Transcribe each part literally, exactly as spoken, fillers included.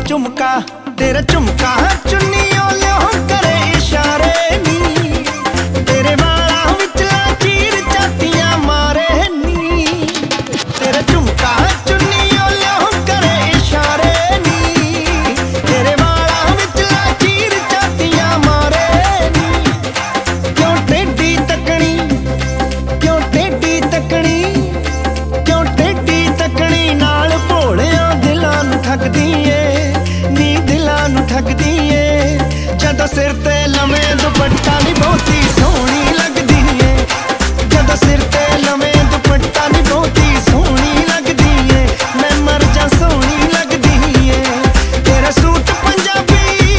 झुमका तेरा झुमका चुन्नियों लियो करे इशारे नी तेरे वाला विचला चीर चातियां मारे नी तेरा झुमका चुन्नियों लियो करे इशारे नी तेरे वाला विचला चीर चातियां मारे नी क्यों टेढ़ी तकनी क्यों टेढ़ी तकनी क्यों टेढ़ी तकनी नाल भोलिया दिलां नूं ठगदी ठगदी ए जदों सिर ते लवे दुपट्टा नी बहुती सोहनी लगदी ए जदों सिर ते लवे दुपट्टा नी बहुती सोहनी लगदी ए मैं मर जा सोहनी लगदी ए तेरा सूट पंजाबी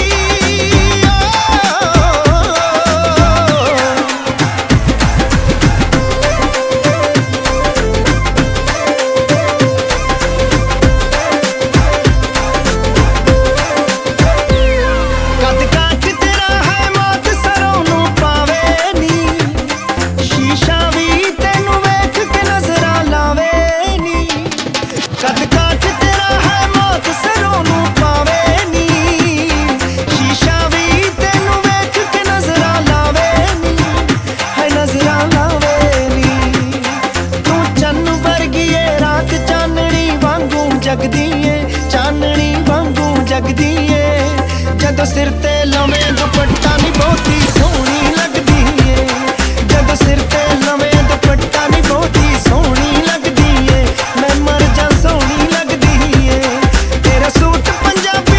जगदी ए चाननी वांगू जगदी ए जदों सिर ते लवे दुपट्टा नी बहुती सोहनी लगदी ए जदों सिर ते लवे दुपट्टा नी बहुती सोहनी लगदी ए मैं मर जा सोहनी लगदी ए तेरा सूट पंजाबी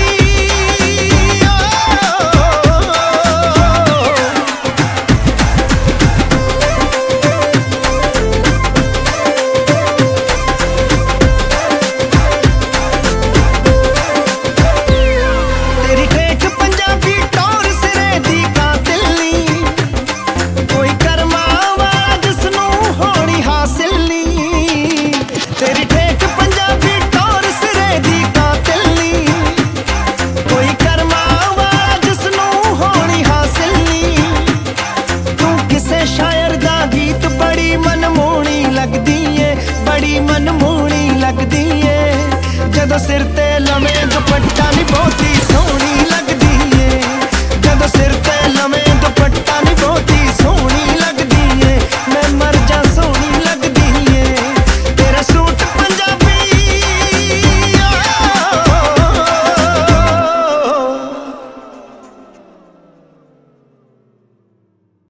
मनमोहनी लगदी ए जदों सिर ते लवे दुपट्टा नी बहुती सोहनी लगदी ए जदों सिर